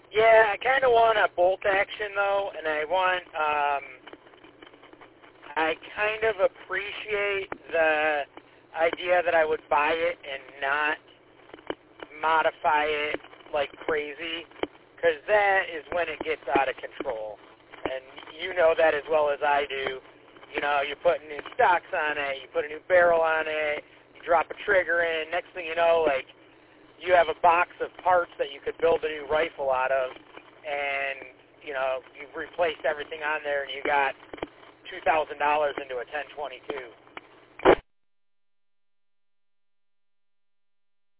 Yeah, I kind of want a bolt action though, and I kind of appreciate the idea that I would buy it and not modify it like crazy, because that is when it gets out of control. And you know that as well as I do. You know, you're putting new stocks on it, you put a new barrel on it, you drop a trigger in, next thing you know, like, you have a box of parts that you could build a new rifle out of, and, you know, you've replaced everything on there, and you got $2,000 into a 10/22.